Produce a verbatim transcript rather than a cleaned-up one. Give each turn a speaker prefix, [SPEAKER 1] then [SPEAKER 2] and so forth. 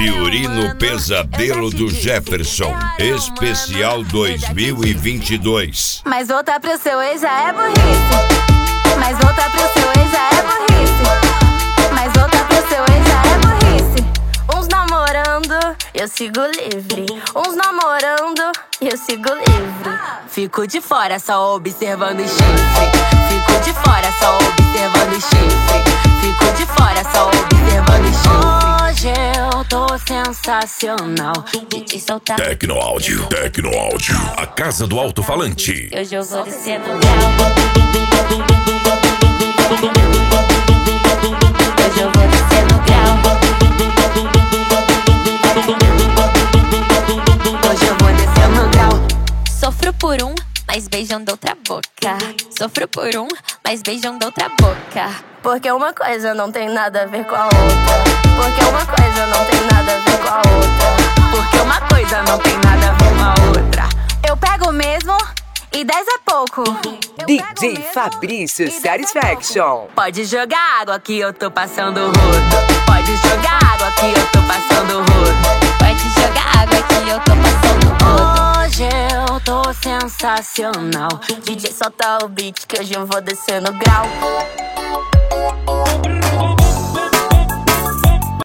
[SPEAKER 1] Fiorino Pesadelo do Jefferson, especial dois mil e vinte e dois.
[SPEAKER 2] Mas voltar pro seu ex já é burrice. Mas voltar pro seu ex já é burrice. Mas voltar pro seu ex já é burrice. Uns namorando, eu sigo livre. Uns namorando, eu sigo livre. Fico de fora só observando o chifre. Fico de fora só observando o chifre. Fico de fora só observando o chifre. Hoje eu tô sensacional. De te soltar.
[SPEAKER 3] Tecno Áudio, Tecno Áudio, a casa do alto-falante.
[SPEAKER 2] Hoje eu vou descer no grau. Hoje eu vou descer no grau. Hoje eu vou descer no grau. Sofro por um, mas beijam da outra boca. Sofro por um, mas beijam da outra boca. Porque uma coisa não tem nada a ver com a outra. Porque uma coisa não tem nada a ver com a outra. Porque uma coisa não tem nada a ver com a outra. Eu pego mesmo e dez é pouco. Eu
[SPEAKER 4] D J Fabrício Satisfaction.
[SPEAKER 2] Pode jogar água que eu tô passando rodo. Pode jogar água que eu tô passando rodo. Pode jogar água que eu tô passando rodo. Hoje eu tô sensacional. D J solta o beat que hoje eu vou descer no grau.